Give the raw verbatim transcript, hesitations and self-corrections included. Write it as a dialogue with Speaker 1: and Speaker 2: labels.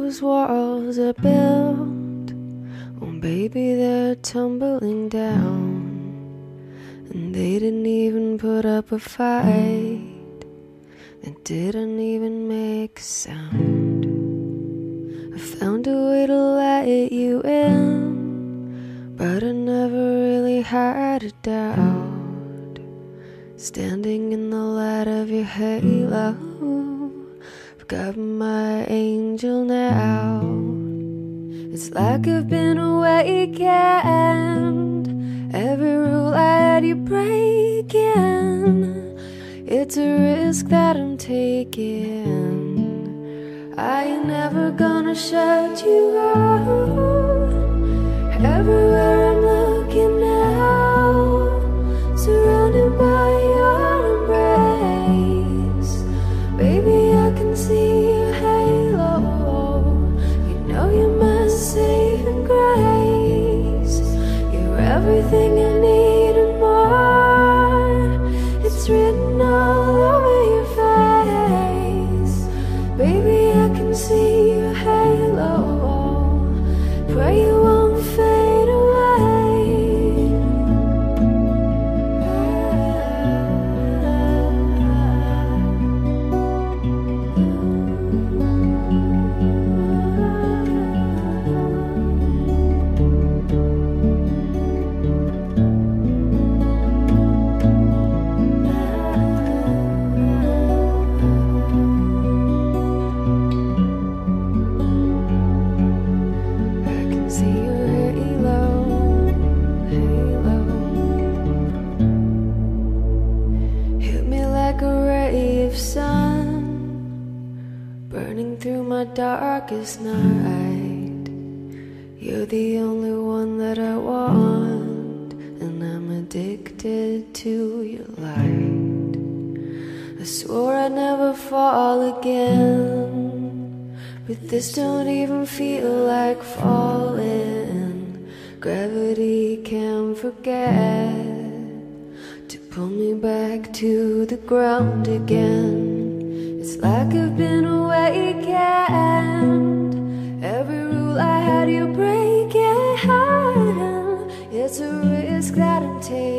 Speaker 1: those walls are built, oh baby, they're tumbling down. And they didn't even put up a fight, they didn't even make a sound. I found a way to let you in, but I never really had a doubt. Standing in the light of your halo, I've got my angel now. It's like I've been awakened, every rule I had you breaking. It's a risk that I'm taking, I ain't never gonna shut you out. Everywhere I'm looking now, surrounded by your embrace. Baby, I can see your halo, you know you're my saving grace. You're everything I need and more, it's written all over your face. Baby, I can see your halo, pray you won't fade away. Burning through my darkest night, you're the only one that I want, and I'm addicted to your light. I swore I'd never fall again, but this don't even feel like falling. Gravity can't forget to pull me back to the ground again. It's like I've been awakened, every rule I had you breaking. It's a risk that I'm taking,